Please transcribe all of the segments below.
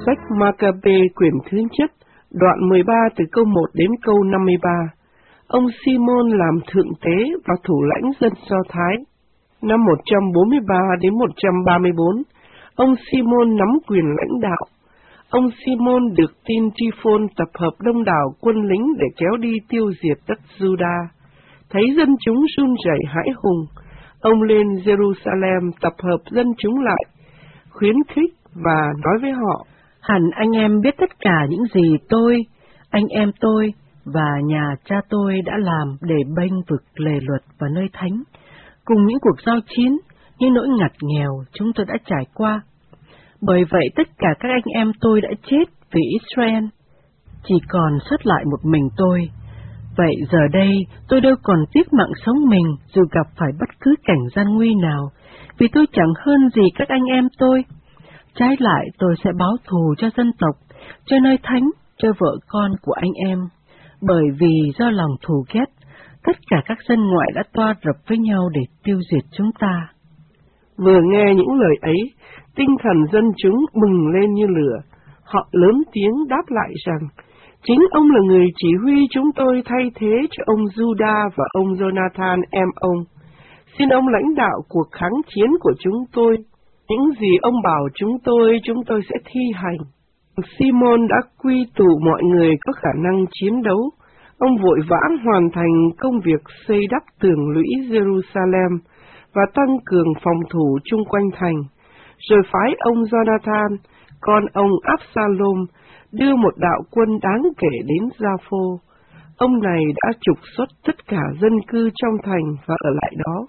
sách Maccabe quyển thứ nhất, đoạn 13 từ câu 1 đến câu 53. Ông Simon làm thượng tế và thủ lãnh dân Do Thái. Năm 143 đến 134, ông Simon nắm quyền lãnh đạo. Ông Simon được tin Tri-phôn tập hợp đông đảo quân lính để kéo đi tiêu diệt đất Juda. Thấy dân chúng run rẩy hãi hùng, ông lên Jerusalem tập hợp dân chúng lại, khuyến khích và nói với họ: hẳn anh em biết tất cả những gì tôi, anh em tôi và nhà cha tôi đã làm để bênh vực lề luật và nơi thánh, cùng những cuộc giao chiến, những nỗi ngặt nghèo chúng tôi đã trải qua. Bởi vậy tất cả các anh em tôi đã chết vì Israel, chỉ còn sót lại một mình tôi. Vậy giờ đây tôi đâu còn tiếc mạng sống mình dù gặp phải bất cứ cảnh gian nguy nào, vì tôi chẳng hơn gì các anh em tôi. Trái lại tôi sẽ báo thù cho dân tộc, cho nơi thánh, cho vợ con của anh em. Bởi vì do lòng thù ghét, tất cả các dân ngoại đã toa rập với nhau để tiêu diệt chúng ta. Vừa nghe những lời ấy, tinh thần dân chúng bừng lên như lửa. Họ lớn tiếng đáp lại rằng: chính ông là người chỉ huy chúng tôi thay thế cho ông Juda và ông Jonathan em ông. Xin ông lãnh đạo cuộc kháng chiến của chúng tôi. Những gì ông bảo chúng tôi sẽ thi hành. Simon đã quy tụ mọi người có khả năng chiến đấu. Ông vội vã hoàn thành công việc xây đắp tường lũy Jerusalem và tăng cường phòng thủ chung quanh thành, rồi phái ông Jonathan, con ông Absalom, đưa một đạo quân đáng kể đến Gia-phô. Ông này đã trục xuất tất cả dân cư trong thành và ở lại đó.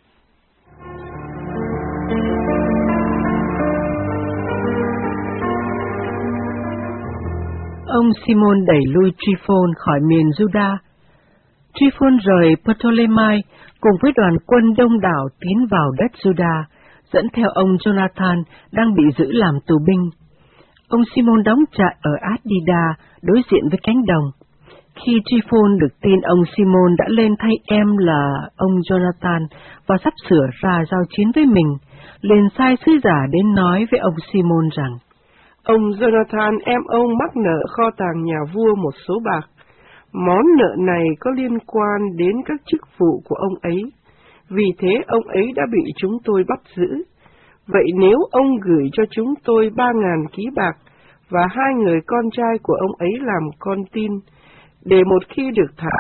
Ông Simon đẩy lui Tri-phôn khỏi miền Juda. Tri-phôn rời Ptolemai cùng với đoàn quân đông đảo tiến vào đất Juda, dẫn theo ông Jonathan đang bị giữ làm tù binh. Ông Simon đóng trại ở Adida đối diện với cánh đồng. Khi Tri-phôn được tin ông Simon đã lên thay em là ông Jonathan và sắp sửa ra giao chiến với mình, liền sai sứ giả đến nói với ông Simon rằng: ông Jonathan em ông mắc nợ kho tàng nhà vua một số bạc. Món nợ này có liên quan đến các chức vụ của ông ấy. Vì thế ông ấy đã bị chúng tôi bắt giữ. Vậy nếu ông gửi cho chúng tôi 3.000 ký bạc và 2 người con trai của ông ấy làm con tin, để một khi được thả,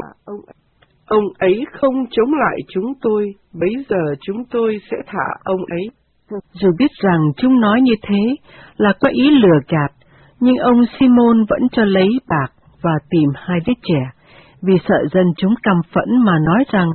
ông ấy không chống lại chúng tôi, bấy giờ chúng tôi sẽ thả ông ấy. Dù biết rằng chúng nói như thế là có ý lừa gạt, nhưng ông Simon vẫn cho lấy bạc và tìm 2 đứa trẻ, vì sợ dân chúng căm phẫn mà nói rằng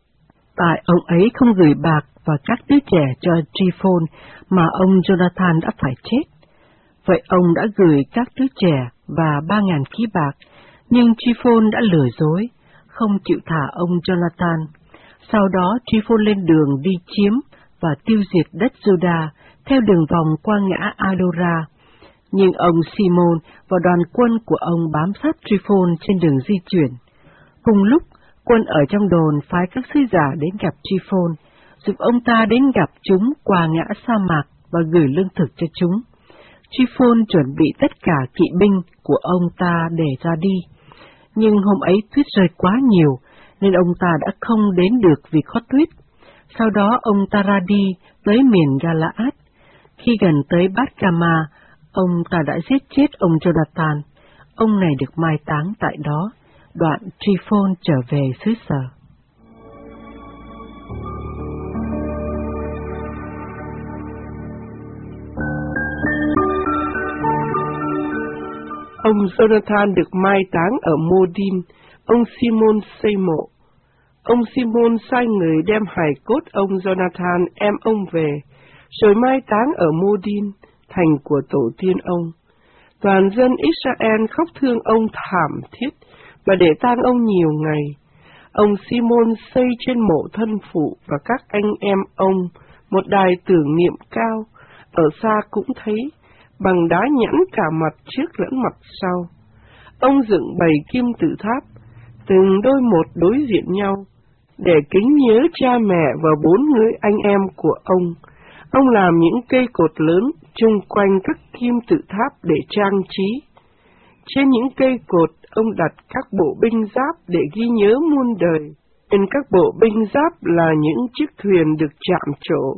tại ông ấy không gửi bạc và các đứa trẻ cho Tri-phôn mà ông Jonathan đã phải chết. Vậy ông đã gửi các đứa trẻ và 3.000 ký bạc, nhưng Tri-phôn đã lừa dối, không chịu thả ông Jonathan. Sau đó Tri-phôn lên đường đi chiếm và tiêu diệt đất Juda theo đường vòng qua ngã Adora. Nhưng ông Simon và đoàn quân của ông bám sát Tri-phôn trên đường di chuyển. Cùng lúc, quân ở trong đồn phái các sứ giả đến gặp Tri-phôn, giúp ông ta đến gặp chúng qua ngã sa mạc và gửi lương thực cho chúng. Tri-phôn chuẩn bị tất cả kỵ binh của ông ta để ra đi, nhưng hôm ấy tuyết rơi quá nhiều nên ông ta đã không đến được vì có tuyết. Sau đó ông ta ra đi tới miền Galaad. Khi gần tới Bát-Cama, ông ta đã giết chết ông Jonathan. Ông này được mai táng tại đó. Đoạn Tri-phôn trở về xứ sở. Ông Jonathan được mai táng ở Mô-đin. Ông Simon xây mộ. Ông Simon sai người đem hài cốt ông Jonathan em ông về, rồi mai táng ở Mô-đin, thành của tổ tiên ông. Toàn dân Israel khóc thương ông thảm thiết và để tang ông nhiều ngày. Ông Simon xây trên mộ thân phụ và các anh em ông một đài tưởng niệm cao, ở xa cũng thấy, bằng đá nhẵn cả mặt trước lẫn mặt sau. Ông dựng 7 kim tự tháp, từng đôi một đối diện nhau, để kính nhớ cha mẹ và 4 người anh em của ông. Ông làm những cây cột lớn chung quanh các kim tự tháp để trang trí. Trên những cây cột, ông đặt các bộ binh giáp để ghi nhớ muôn đời. Trên các bộ binh giáp là những chiếc thuyền được chạm trổ.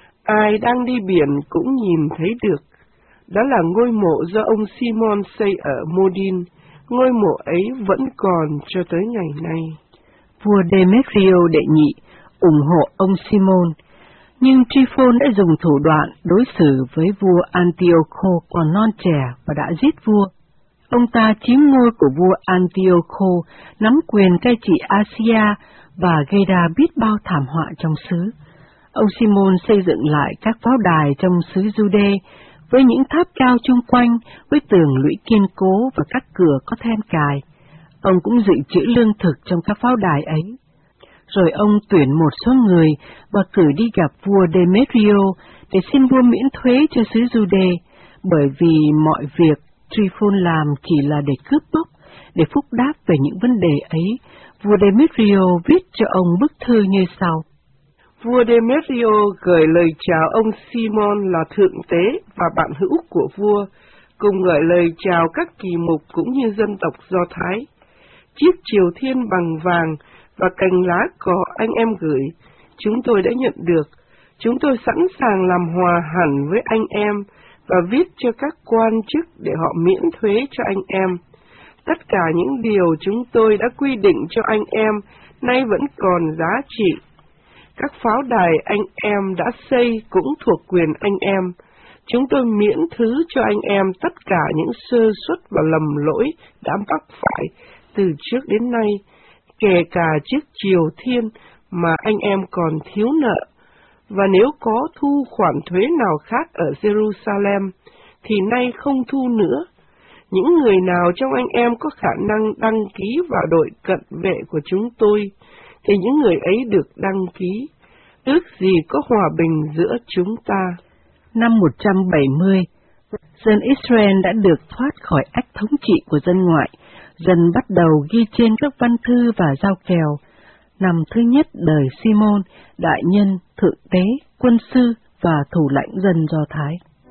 Ai đang đi biển cũng nhìn thấy được. Đó là ngôi mộ do ông Simon xây ở Modin. Ngôi mộ ấy vẫn còn cho tới ngày nay. Vua Demetrio đệ nhị ủng hộ ông Simon, nhưng Tryphon đã dùng thủ đoạn đối xử với vua Antiocho còn non trẻ và đã giết vua. Ông ta chiếm ngôi của vua Antiocho, nắm quyền cai trị Asia và gây ra biết bao thảm họa trong xứ. Ông Simon xây dựng lại các pháo đài trong xứ Jude với những tháp cao chung quanh, với tường lũy kiên cố và các cửa có then cài. Ông cũng dự trữ lương thực trong các pháo đài ấy. Rồi ông tuyển một số người và cử đi gặp vua Demetrio để xin vua miễn thuế cho xứ Jude, bởi vì mọi việc Tryphon làm chỉ là để cướp bóc. Để phúc đáp về những vấn đề ấy, vua Demetrio viết cho ông bức thư như sau. Vua Demetrio gửi lời chào ông Simon là thượng tế và bạn hữu của vua, cùng gửi lời chào các kỳ mục cũng như dân tộc Do Thái. Chiếc triều thiên bằng vàng và cành lá cỏ anh em gửi, chúng tôi đã nhận được. Chúng tôi sẵn sàng làm hòa hẳn với anh em và viết cho các quan chức để họ miễn thuế cho anh em. Tất cả những điều chúng tôi đã quy định cho anh em nay vẫn còn giá trị. Các pháo đài anh em đã xây cũng thuộc quyền anh em. Chúng tôi miễn thứ cho anh em tất cả những sơ suất và lầm lỗi đã mắc phải từ trước đến nay, kể cả chiếc triều thiên mà anh em còn thiếu nợ. Và nếu có thu khoản thuế nào khác ở Jerusalem, thì nay không thu nữa. Những người nào trong anh em có khả năng đăng ký vào đội cận vệ của chúng tôi, thì những người ấy được đăng ký. Ước gì có hòa bình giữa chúng ta. Năm 170, dân Israel đã được thoát khỏi ách thống trị của dân ngoại. Dân bắt đầu ghi trên các văn thư và giao kèo. Năm thứ nhất đời Simon, đại nhân, thượng tế, quân sư và thủ lãnh dân Do Thái.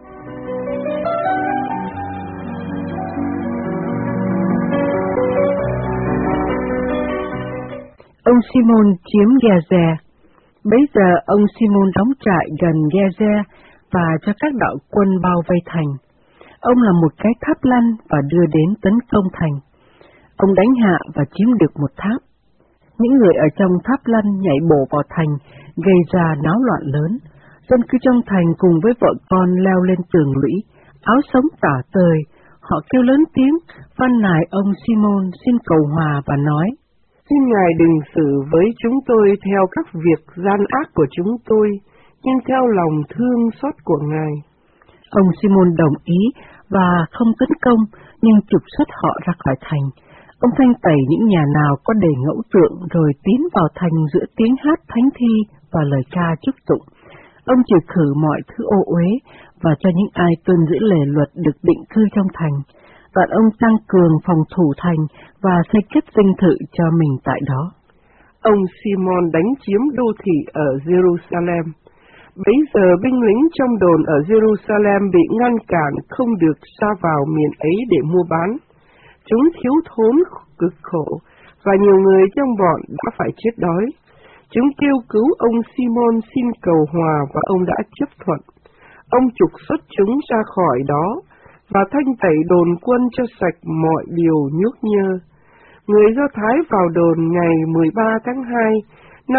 Ông Simon chiếm Gezer. Bấy giờ ông Simon đóng trại gần Gezer và cho các đạo quân bao vây thành. Ông là một cái tháp lăn và đưa đến tấn công thành. Ông đánh hạ và chiếm được một tháp. Những người ở trong tháp lăn nhảy bổ vào thành, gây ra náo loạn lớn. Dân cư trong thành cùng với vợ con leo lên tường lũy, áo sống tả tơi. Họ kêu lớn tiếng, van nài ông Simon xin cầu hòa và nói: Xin Ngài đừng xử với chúng tôi theo các việc gian ác của chúng tôi, nhưng theo lòng thương xót của Ngài. Ông Simon đồng ý và không tấn công, nhưng trục xuất họ ra khỏi thành. Ông thanh tẩy những nhà nào có đề ngẫu tượng rồi tiến vào thành giữa tiếng hát thánh thi và lời ca chúc tụng. Ông trừ khử mọi thứ ô uế và cho những ai tuân giữ lề luật được định cư trong thành. Đoạn ông tăng cường phòng thủ thành và xây cất dinh thự cho mình tại đó. Ông Simon đánh chiếm đô thị ở Jerusalem. Bấy giờ binh lính trong đồn ở Jerusalem bị ngăn cản không được ra vào miền ấy để mua bán. Chúng thiếu thốn cực khổ, và nhiều người trong bọn đã phải chết đói. Chúng kêu cứu ông Simon xin cầu hòa và ông đã chấp thuận. Ông trục xuất chúng ra khỏi đó và thanh tẩy đồn quân cho sạch mọi điều nhúc nhơ. Người Do Thái vào đồn ngày 13 tháng 2 năm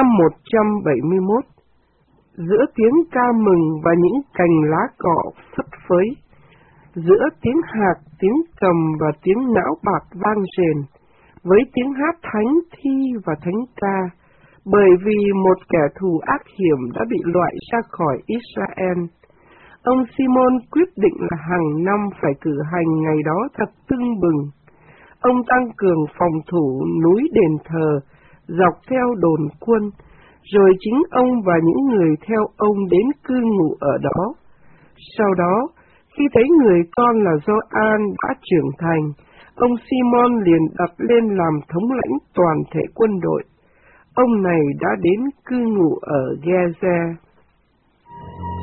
171. Giữa tiếng ca mừng và những cành lá cỏ phất phới, giữa tiếng hạc, tiếng cầm và tiếng não bạc vang rền, với tiếng hát thánh thi và thánh ca, bởi vì một kẻ thù ác hiểm đã bị loại ra khỏi Israel. Ông Simon quyết định là hàng năm phải cử hành ngày đó thật tưng bừng. Ông tăng cường phòng thủ núi đền thờ dọc theo đồn quân, rồi chính ông và những người theo ông đến cư ngụ ở đó. Sau đó, khi thấy người con là Gioan đã trưởng thành, ông Simon liền đặt lên làm thống lãnh toàn thể quân đội. Ông này đã đến cư ngụ ở Gezer.